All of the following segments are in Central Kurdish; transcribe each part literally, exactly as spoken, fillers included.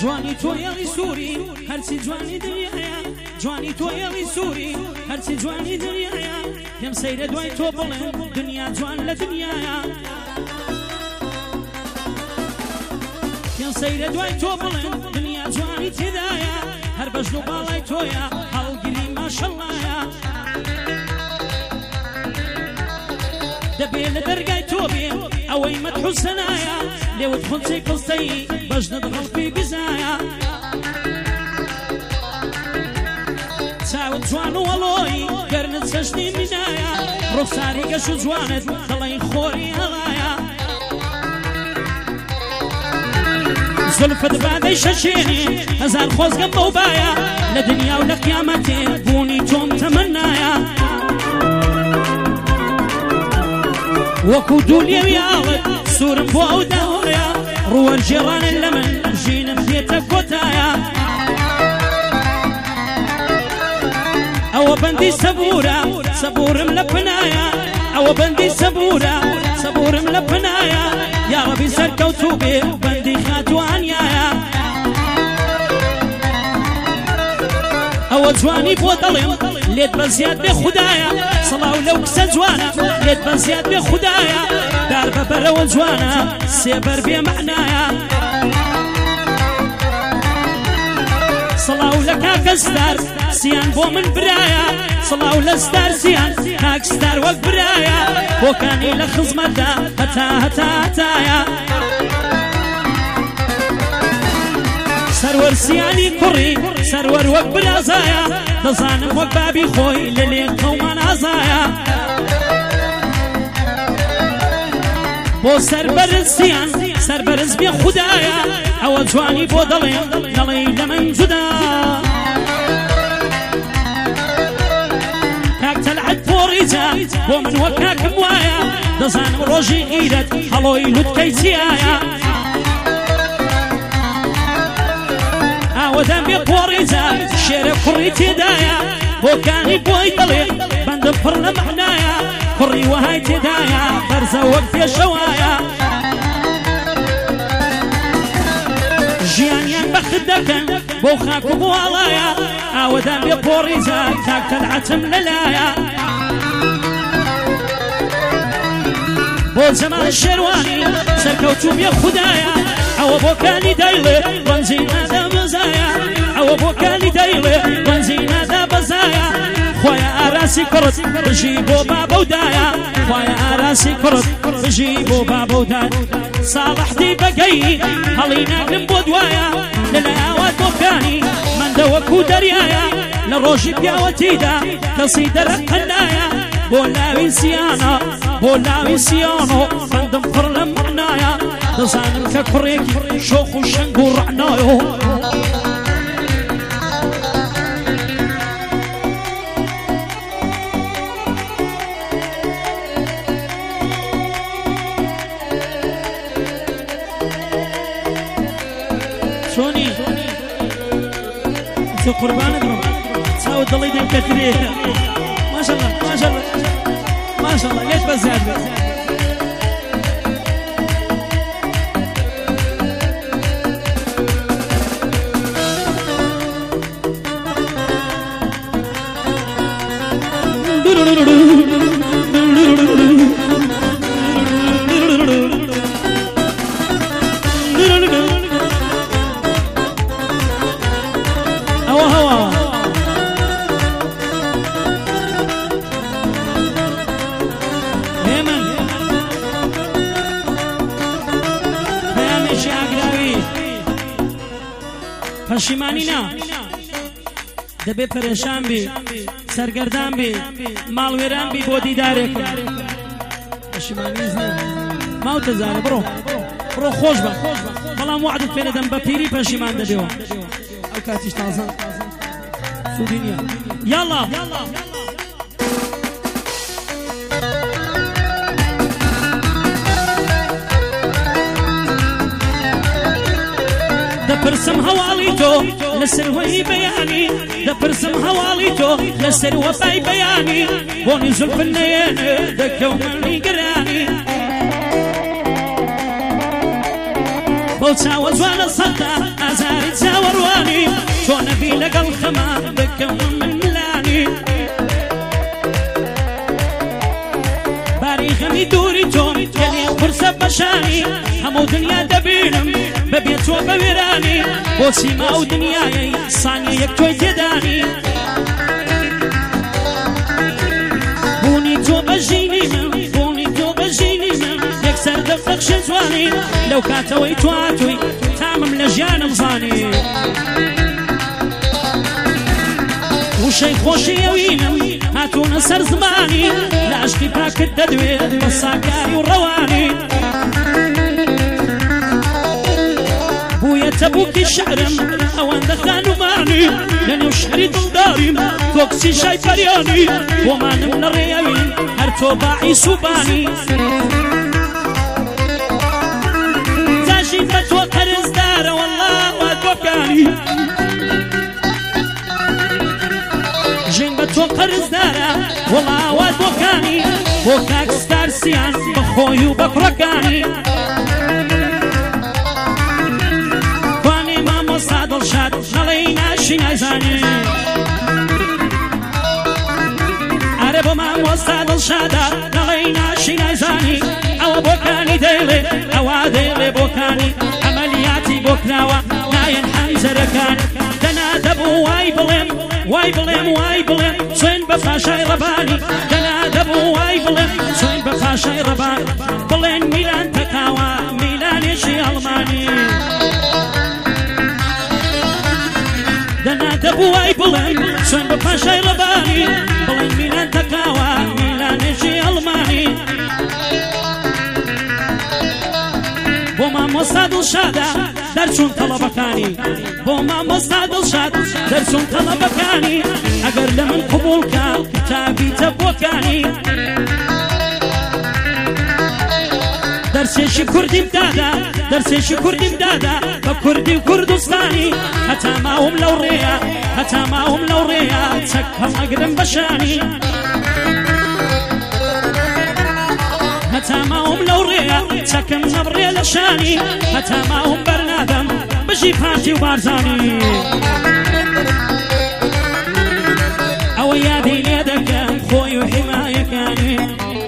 جوانی تۆ یێڵی سووری هەرچی جوانی دنیاە جوانی تۆ یێڵی سووری هەرچی جوانی دنیاە پێم سەیرە دوای تۆ بڵێن دنیا جوان لە دنیاە پێم سەیرە دوای تۆ بڵێن دنیا جوانی تێدایە هەر بەژن و باڵای تۆیە هەڵگیری ماشەڵایە دەبێ لە دەرگای تۆ بێ ئەوەی مەدحو سەنایە لێوت خونچەی قستەی بەژنت غەڵپی بزایە چاوت جوان و وەڵۆی گەرنت چەشنی منایە ڕوخساری گەش و جوانت دڵی خۆری هەڵایە زولفت بادەی شەشێنێ هەزار خۆزگەم بەو بایە لە دنیا و لە قیامەتێ بوونی تۆم تەمەنایە وەکو دوولێوی ئاڵت سوورم بۆ ئەو داوەیە ڕووەرجێڕانن لە من ژینم دێتە کۆتایە ئەوە بەندی سەبورە سەبورم لە پنایە ئەوە بەندی سەبورە سەبورم لە پنایە یا ڕەبی سەرکەوتوو بێ بەندی خاتوانیایە ئەوە جوانی بۆ دەڵێم لێت بە زیاد بێ خودایە سەڵاو لەو کسە جوانە لێت بە زیاد بێ خودایە دار بە بەرەوە جوانە سێبەر بێ معنایە سەڵاو لە کاکە ستار سیان بۆ من برایە سەڵاو لە ستار سیان کاک ستار وەک برایە بۆکانی لە خزمەتدا هەتا هەتا هەتایە سەروەر سیانی کوڕی سەروەر وەک برازایە دەزانم وەک بابی خۆی لە لێ قەومان ئازایە بۆ سەربەرز سیان سەربەرز بێ خودایە ئەوە جوانی بۆ دەڵێم دەڵێ لە من جودا کاک تەلعەت پۆڕیجا بۆ من وەک کاکم وایە دەزانم ڕۆژی غیرەت هەڵۆی لوتکەی چیایە ئاوەدەم بێ پۆڕیجا شێرە کوڕی تێدایە بۆکانی بۆی دەڵێ بەندم پڕ لە معنایە کوڕی وەهای تێدایە بەرزە وەک پێشەوایە ژیانیان بەخت دەکەن بۆ خاک و بۆ ئاڵایە ئاوەدەم بێ پۆڕیجا کاک تەلعەتم لەلایە بۆ جەمال شێروانی سەرکەوتوو بێ خودایە ئەوە بۆکانی دەیڵێ وەنجی نادا بەزایە ئەوە بۆکانی دەیڵێ وەنجی نادا بەزایە خۆیە ئاراسی کوڕت بژی بۆ بابەودایە خۆیە ئاراسی کوڕت بژی بۆ بابەودایە ساڵحدی بەگەی هەڵی ناگرم بۆ دوایە لەلای ئاوا تۆکانی مەندە وەکو دەریایە لە ڕۆژی پیاوەتیدا کەسی دەرەقەنایە بۆ لاوی سیانە بۆ لاوی سیانۆ بەندم پڕ لە معنایە دەزانم کە کوڕێکی شۆخ و شەنگ و ڕەعنایۆ چۆنی چۆ قوربانت بڕم چاوت دڵی دەم کەترێکە ماشەڵڵا ماشەڵڵا ماشەڵڵا لێت بە زیاد بێت پەشیمانی نا دەبێ پەرێشان بی سەرگەردان بی ماڵوێران بی بۆ دیدارێکم پەشیمانی نییە ماوتە زارە بڕۆ بڕۆ خۆش بە بەڵام وعدت پێ دەدەم بە پیری پەشیمان دەبێەوە ئەو کاتیش تازە سوودی نییە یاڵا دەپرسم هەواڵی تۆ لەسەر وەی بەیانی دەپرسم هەواڵی تۆ لەسەر وەفای بەیانی بۆنی زولفن نەیێنێ دەکەومەنی گرانی بەو چاوە جوانە سەددا بازاري زاورواني تۆ نەبی لەگەڵ خەما بکەم من ملانی باری غەمی دووری تۆم گەلێ قورسە بەشانی هەموو دنیا دەبینم بەبێ تۆ بە وێرانی بۆ سیما و دنیای سانیە یەک تۆی تێدانی بوونی تۆ بەژینی من بوونی تۆ بەژینی من یەکسەر دەفەخشە جوانی لەو کاتەوەی تواتووی تامم لە ژیانم زانی وشەی خۆشی ئەوینم هاتوونە سەر زمانی لە عشقی پاکت دەدوێت بە ساکاری و ڕەوانی بوویەتە بووکی شعرم ئەوەندە خانومانی لە نێو شعری دڵداریم تۆ کچی شای پەریانی بۆمانم لە ڕێەوین هەر تۆ باعی سوبانی جاژین بە تۆ قەرزدارە وەڵڵا وا تۆکانی ژین بە تۆ قەرزدارە وەڵا وا تۆکانی بۆ کاکستار سیان بە خۆی و بە کوڕەکانی دڵشاد نەڵێی ناشی نایزانی ئارە بۆ مامۆستا دڵشادە نەڵێی ناشی نایزانی ئەوە بۆکانی دەیڵێ ئەوا دەیڵێ بۆکانی ئەمەلیاتی بۆ کراوە نایەن حەمزەرەکان دەنا دەبوو وای بڵێم وای بڵێم وای بڵێم سوێن بە پاشای ڕەبانی دەنا دەبوو وای بڵێم سوێن بە پاشای ڕەبانی بڵێن میلان تەقاوە میلانێکی ئەڵمانی دەنا دەبوو وای بڵێم سوێن بە پاشای ڕەبانی بڵێن میلان تەقاوە میلانێکی ئەڵمانی بۆ مامۆستا دڵشادە دەرچوون تەڵەبەکانی بۆ مامۆستا دڵشاد دەرچوون تەڵەبەکانی ئەگەر لە من قبوڵکە تابیتە بۆکانی دەرسێکی کوردیم دادا دەرسێکی کوردیم دادا بە کوردی و کوردستانی هەتا ماوم لەو ڕێیە هەتا ماوم لەو ڕێیە چەک هەڵەگرم بەشانی هەتا ماوم لەو ڕێیە چەکم نەبڕێ لە شانی هەتا ماوم بەرنادەم بژی پارتی و بارزانی ئەوە یادی لێ دەکەم خۆی و حیمایەکانی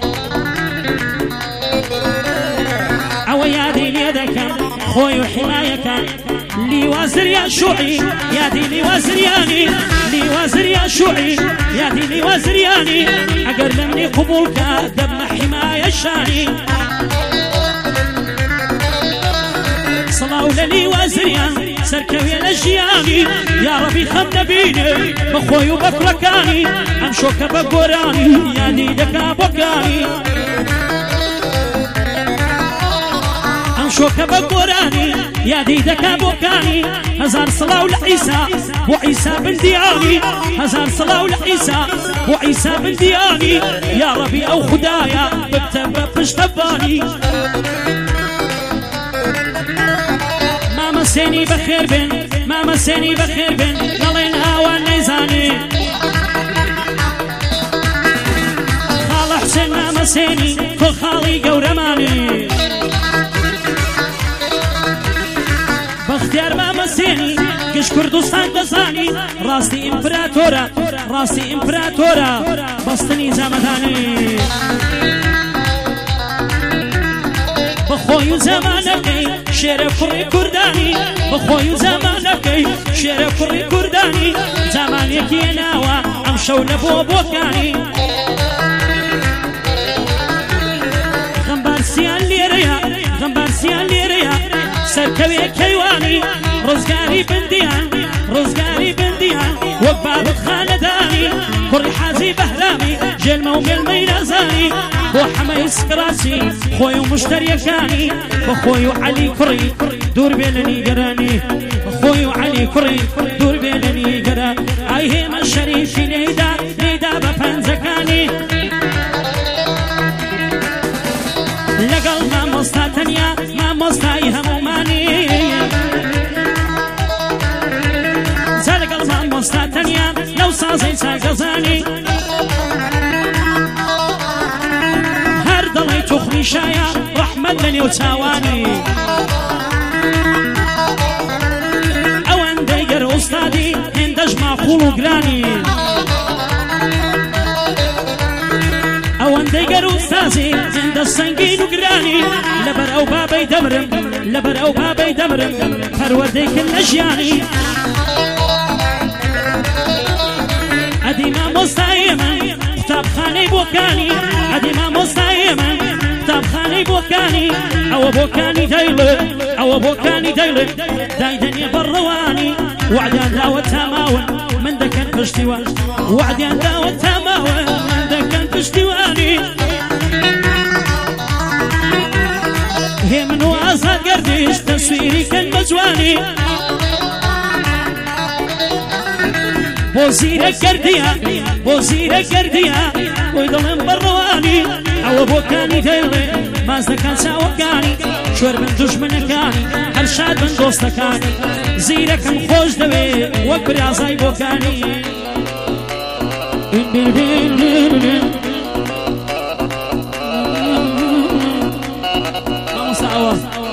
ئەوە یادی لێ دەکەم خۆی و حیمایەکان لیوازریا شوعی یادی لیوازریانی لیوازریا شوعی یادی لیوازریانی ئەگەر لە منی قبوڵکە دەبمە حیمایە شانی سڵاو لە لیوازریان سەرکەوێ لە ژیانی یا ڕەبی خەم نەبینێ بە خۆی و بە کوڕەکانی ئەم شۆکە بە گۆرانی یادی دەکا بۆکانی شۆکە بە گۆرانی یادی دەکا بۆکانی هەزار سڵاو لە عیسا بۆ عیسا بندیانی هەزار سڵاو لە عیسا بۆ عیسا بندیانی یا ڕەبی ئەو خودایە ببتە بە پشتەبانی مامەسێنی بەخێر بن مامەسێنی بەخێر بن نەڵێن ئاوان نەیزانی خاڵە حسێن مامەسێنی تۆ خاڵی گەورەمانی بەختیار مامەسێنی گشت کوردستان دەزانی ڕاستی ئیمپراتۆرە ڕاستی ئیمپراتۆرە بەستنی زامەدانی بەخۆی و زەمانەکەی شێرە کوڕی کوردانی بەخۆی و زەمانەکەی شێرە کوڕی کوردانی زامانێکی هێناوە ئەم شەو لە بۆ بۆکانی غەمبارسیان لێرەیە غەمبارسیان لێرەیە سەرکەوێ کەیوانی ڕزگاری بندیان ڕزگاری بندیان وەک بابت خانەدانی کوڕی حاجی بەهرامی ژێلمە و مێلمەی نازانی بۆ حەمەی سکراسی خۆی و مشتریەکانی بە خۆی و عەلی کوڕی دوور بێ لە نیگەرانی بە خۆی و عەلی کوڕی دوور بێ لە نیگەران ئای هێمە شەریفی لێیدا لێیدا بە پەنجەکانی لەگەڵ مامۆستا تەنیا مامۆستای هەمومانی جا لەگەڵ مامۆستا تەنیا لەو سازەی چاگەزانی هەر دڵی توخمی شایە ڕەحمەت لە نێو چاوانی خوڵ و گرانی ئەوەندەی گەر و سازی زیندە سەنگین و گرانی لەبەر ئەو بابەی دەمرم لەبەر ئەو بابەی دەمرم پەروەردەی کرد لە ژیانی ئەدی مامۆستای من قوتابخانەی بۆکانی ئەدی مامۆستای من قوتابخانەی بۆکانی ئەوە بۆکانی دەیڵێ ئەوە بۆکانی دەیڵێ دایدەنیە بەڕەوانی وعدیان داوە تاماون من دەکەن پشتیوان وعدیان داوە تاماون من دەکەن پشتیوانی هێ من و ئازاد گەردیش تەسویری کەن بە جوانی بۆ زیرە گەردیە بۆ زیرە گەردیە بۆی دڵم بەڕەوانی ئەوە بۆکانی دەیڵێ باز دەکەن چاوەکانی شوێر بن دوژمنەکانی هەر شاد بن دۆستەکانی زیرەکەم خۆش دەوێ وەک برازای بۆکانی مامۆستاوە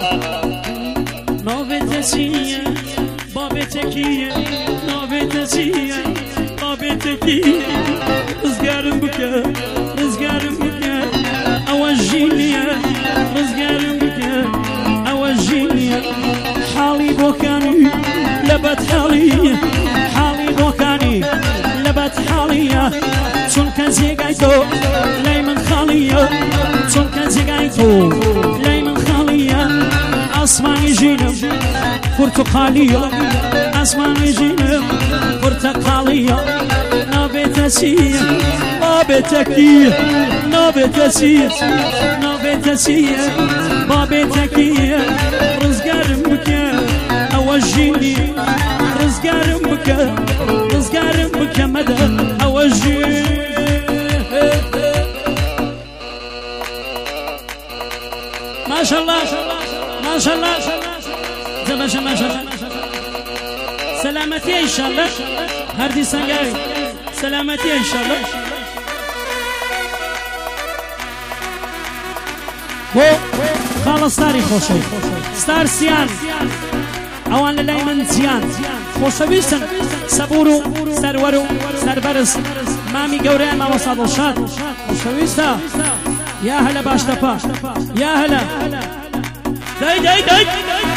ناوێتە چییە بابێتە کییە ناوێتە چییە بابێتە کییە ڕزگارم بکە ڕزگارم بکە ئەوە ژینیە ڕزگارم بکە ئەوە ژینیە حاڵی بۆکانی لە بەدحاڵیە حاڵی بۆکانی لە بەدحاڵیە چونکە جێگای تۆ لای من خاڵیە چونکە جێگای تۆ لای من خاڵیە ئاسمانی ژینم پورتوقالیە ئاسمانی ژینم پورتەقاڵیە نابێتە چییە بابێتە کییە نابێتە چییە نابێتە چییە بابێتە کییە ڕزگارم بکە ئەوە ژینی ڕزگارم بکە ڕزگارم بکە مەدە ئەوە ژین ماشەڵڵا ماشەڵڵا جەبەشە ماشەڵڵا سەلامەتیە ئینشاڵڵا هەردی سەنگاوی سەلامەتیە ئینشاڵڵا بۆ خاڵە ستاری خۆشەوی ستار سیان ئەوان لە لای من جیان خۆشەویستن سەبور و سەروەر و سەربەرز مامی گەورەیان مامۆستا دڵشاد خۆشەویستە یا هەلە باشتەپا یا هەلە دای دای دای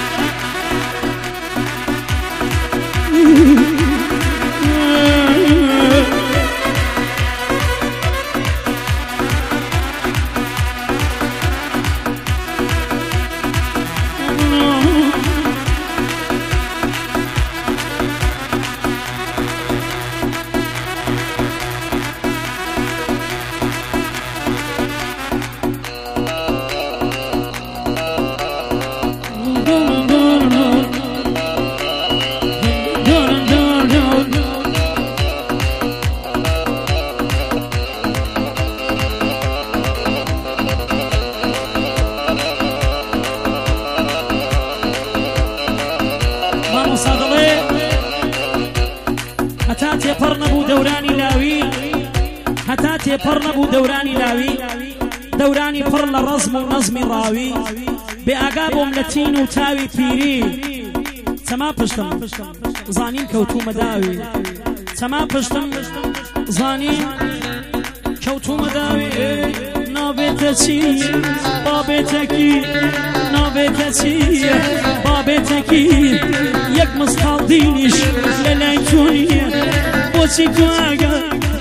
پڕ نەبوو دەورانی لاوی دەورانی پڕ لە ڕەزم و نەزمی ڕاوی بێ ئاگا بۆم لە تین و تاوی پیری چەما پشتم زانیم کەوتومە داوی چەما پشتم زانیم کەوتومە داوی نابێتە چییە بابێتە کی نابێتە چییە بابێتە کی یەک مزخاڵ دینیش لە لای تۆ نییە بۆچی تۆ ئاگا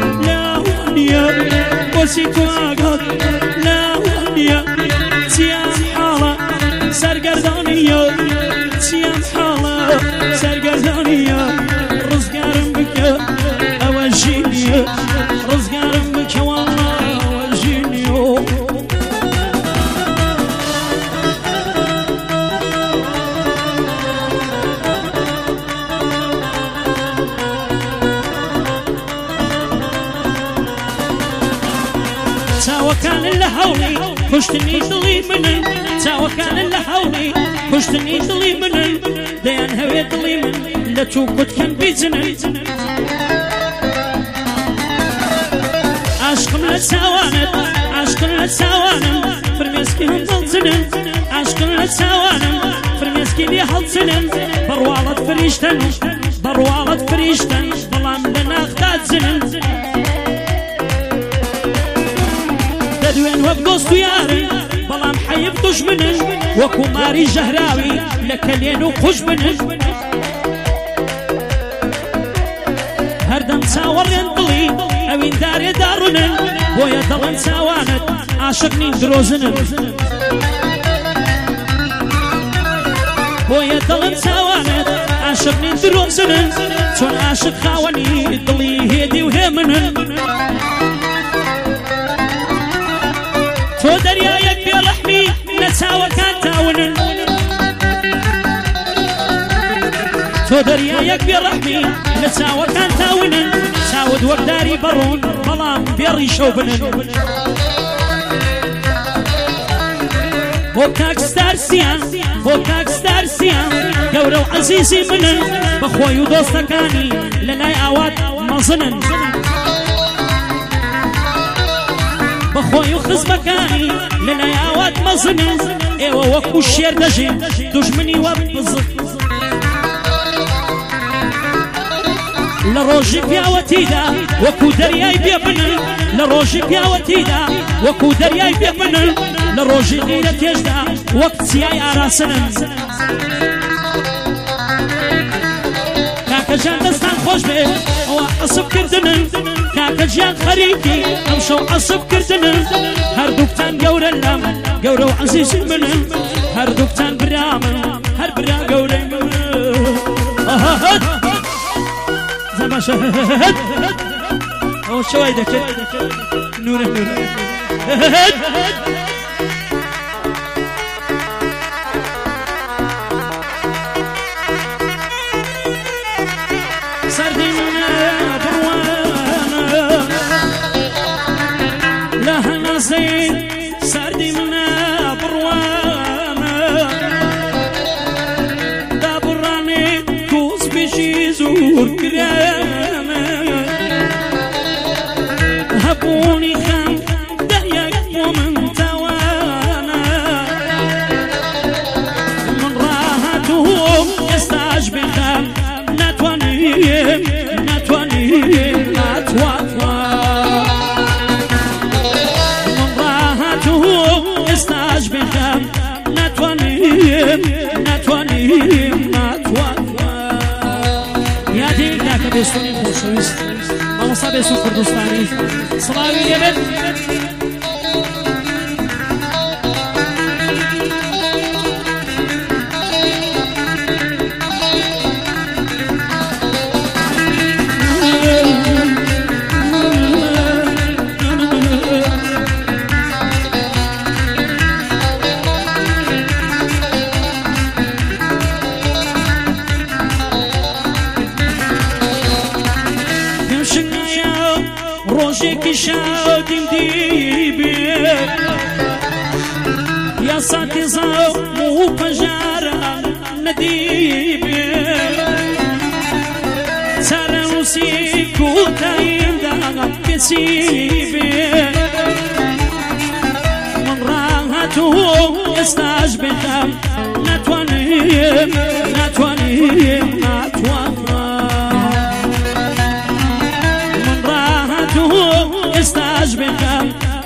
بۆچی تۆ ئاگات لاوانیە چیان حاڵە سەرگەردانیە چیان حاڵە سەرگەردانیە ڕزگارم بکە ئەوە ژینیە ڕزگارم بکە وەڵڵا ئەوە ژینیە چاوەکانن لە هەوڵی کوشتنی دڵی منن چاوەکانن لە هەوڵی کوشتنی دڵی منن دەیان هەوێ دڵی من لە تو گوتکەن بیجنن عاشقم لە چاوانت عاشقم لە چاوانم فرمێسکی هەم دڵجنن عاشقم لە چاوانم فرمێسکی لێ هەڵجنن بەڕواڵەت فریشتن بەڕواڵەت فریشتن بەڵام بەغداد زنن دەدوێن وەک دۆست و یارن بەڵام حەیف دوژمنن وەکو ماری ژەهراوی لە کەلێن و قوش بنن هەردەم چاوەڕێن دڵی ئەوین دارێ داڕونن بۆیە دەڵێن چاوانت عاشق نین درۆزنن بۆیە دڵم چاوانت عاشق نین درۆزنن چۆن عاشق خاوەنی دڵی هێدی و هێمنن تۆ دەریایەک بێڕەحمی لە چاوەکان تاونن تۆ دەریایەک بێڕەحمی لە چاوەکان تاونن چاوت وەکداری بەڕۆن بەڵام بێڕی شەو بنن بۆ کاکستارسیان بۆ کاکستارسیان گەورە و عەزیزی منن بەخۆی و دۆستەکانی لە لای ئاوات مەزنن بەخۆی و خزمەکانی لە لای ئاوات مەزنن ئێوە وەکو شێر دەژین دوژمنی وە بزن لە ڕۆژی پیاوەتیدا وەکو دەریای بێبنن لە ڕۆژی پیاوەتیدا وەکو دەریای بێبنن لە ڕۆژی غیرە تێژدا وەک چیای ئاراسنن کاکە جان دەستان خۆش بێ ئەوە عەسبکردنن کاکە گیان خەریکی ئەم شەو عەسبکردنن هەردووکتان گەورە لەم گەورە و عەزیزی منن هەردووکتان برامن هەر برا گەورەی منن زەماشە ئەوە شەوای دەکرد نورە نورە سەردی منە بڕوانە لە هەناسەی سەردی منە بڕوانە دابڕانێ کوس پێشی زۆر کرانە هەبوونی خەم دەیەک بۆ من تاوانە من ڕاهاتووم ئێستاش بێخەم ناتوانیم ناتوانیم ناتوانم من ڕاهاتووم ئێستاش بێخەم ناتوانیم ناتوانیم ناتوانم یادی کاکە بێستۆنی خۆشەویست مامۆستا بێستۆ کوردستانی سڵاوی لێبێت ڕۆژێکی شادیم دیبێت یا ساتی زەوم و پەژاران نەدیبێت چارەنووسی کوتاییمدا پێچی بێت من ڕاهاتووم ئێستاش بێتم ناتوانیم ناتوانیم ناتوانم استاج بكم